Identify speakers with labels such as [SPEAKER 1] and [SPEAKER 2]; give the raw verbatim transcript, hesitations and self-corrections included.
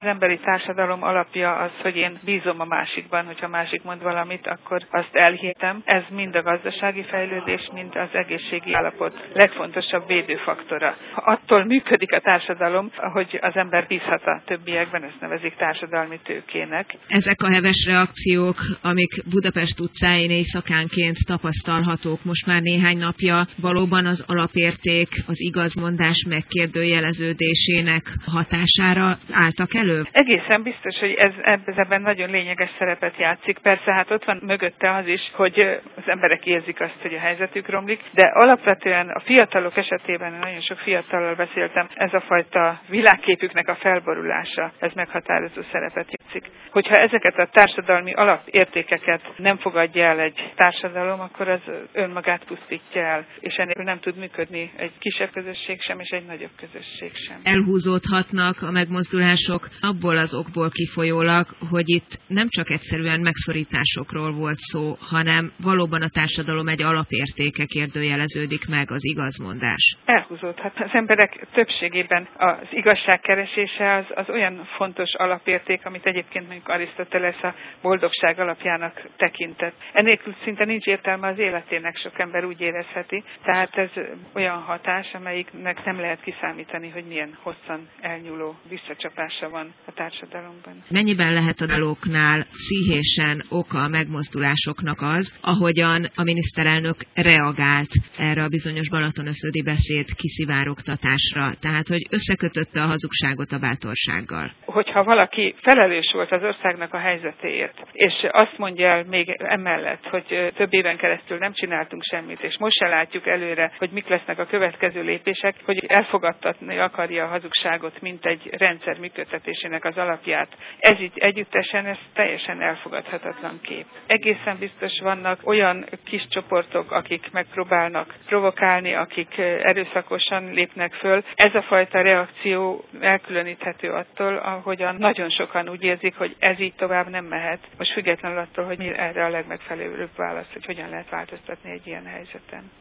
[SPEAKER 1] Az emberi társadalom alapja az, hogy én bízom a másikban, hogyha a másik mond valamit, akkor azt elhihetem. Ez mind a gazdasági fejlődés, mind az egészségi állapot legfontosabb védőfaktora. Ha attól működik a társadalom, hogy az ember bízhat a többiekben, ezt nevezik társadalmi tőkének.
[SPEAKER 2] Ezek a heves reakciók, amik Budapest utcáin éjszakánként tapasztalhatók most már néhány napja, valóban az alapérték, az igazmondás megkérdőjeleződésének hatására álltak elő?
[SPEAKER 1] Egészen biztos, hogy ez ebben nagyon lényeges szerepet játszik. Persze hát ott van mögötte az is, hogy az emberek érzik azt, hogy a helyzetük romlik, de alapvetően a fiatalok esetében, nagyon sok fiatallal beszéltem, ez a fajta világképüknek a felborulása, ez meghatározó szerepet játszik. Hogyha ezeket a társadalmi alapértékeket nem fogadja el egy társadalom, akkor az önmagát pusztítja el, és ennél nem tud működni egy kisebb közösség sem, és egy nagyobb közösség sem.
[SPEAKER 2] Elhúzódhatnak a megmozdulások abból az okból kifolyólag, hogy itt nem csak egyszerűen megszorításokról volt szó, hanem valóban a társadalom egy alapértéke kérdőjeleződik meg, az igazmondás.
[SPEAKER 1] Elhúzódhat. Az emberek többségében az igazság keresése az, az olyan fontos alapérték, amit egyébként mondjuk Arisztoteles a boldogság alapjának tekintett. Enélkül szinte nincs értelme az életének, sok ember úgy érezheti. Tehát ez olyan hatás, amelyiknek nem lehet kiszámítani, hogy milyen hosszan elnyúló visszacsapása van a társadalomban.
[SPEAKER 2] Mennyiben lehet a daloknál pszichésen oka a megmozdulásoknak az, ahogyan a miniszterelnök reagált erre a bizonyos balatonöszödi beszéd kiszivárogtatásra, tehát hogy összekötötte a hazugságot a bátorsággal?
[SPEAKER 1] Hogyha valaki felelős volt az országnak a helyzetéért, és azt mondja el még emellett, hogy több éven keresztül nem csináltunk semmit, és most se látjuk előre, hogy mik lesznek a következő lépések, hogy elfogadtatni akarja a hazugságot, mint egy rendszer működtetésének az alapját. Ez így együttesen, ez teljesen elfogadhatatlan kép. Egészen biztos vannak olyan kis csoportok, akik megpróbálnak provokálni, akik erőszakosan lépnek föl. Ez a fajta reakció elkülöníthető attól, ahogyan nagyon sokan úgy érzik, hogy ez így tovább nem mehet. Most függetlenül attól, hogy mi erre a legmegfelelőbb válasz, hogy hogyan lehet változtatni egy ilyen helyzeten.